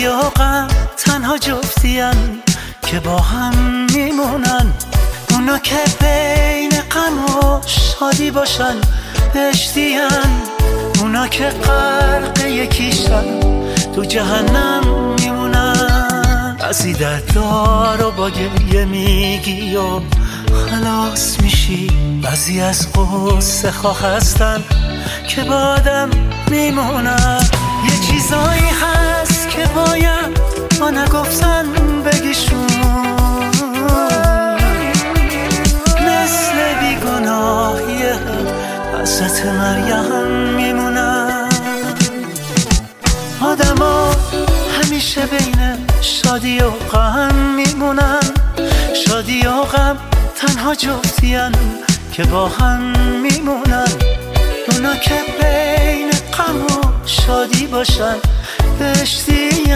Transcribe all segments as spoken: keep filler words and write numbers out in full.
شادی و غم تنها جفتین که با هم میمونن. اونا که بین غم و شادی باشن بهشتین. اونا که غرق یکیشن تو جهنم میمونن. بعضی دردار و با گریه میگی و خلاص میشی. بعضی از غصه خواه هستن که با آدم میمونن. یه چیزایی هست که باید ما نگفتن بگیشون، مثل بیگناهی حضرت مریم میمونن. آدم ها همیشه بین شادی و غم میمونن. شادی و غم تنها جفتین که با هم میمونن. اونا که بین غم و شادی باشن بهشتین.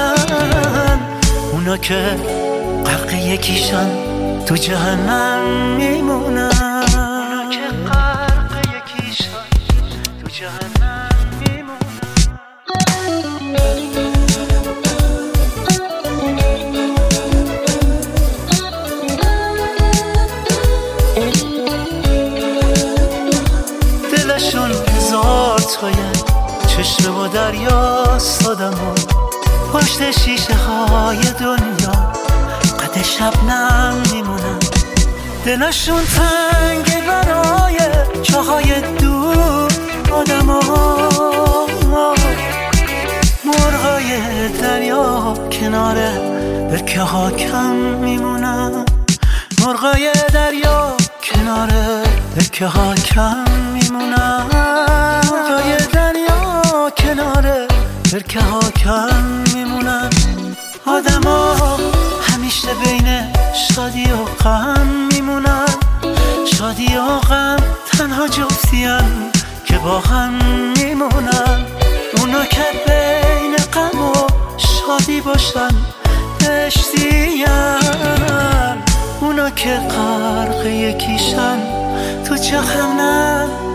اونا که غرق یکیشن تو جهنم میمونن. اونا که غرق یکیشن تو جهنم میمونن. دلشون هزار تایه چشم و دریاست آدم‌ها. پشت شیشه های دنیا قد شبنم میمونن. دلشون تنگه برای جاهای دور آدم‌ها. مرغای دریا کنار برکه ها کم میمونن. مرغای دریا کنار برکه ها کم میمونن. مرغای دریا کنار برکه ها کم میمونن. آدم ها همیشه بین شادی و غم میمونن. شادی و غم تنها جفتین که با هم میمونن. اونا که بین غم و شادی باشن بهشتین. اونا که غرق یکیشن تو جهنم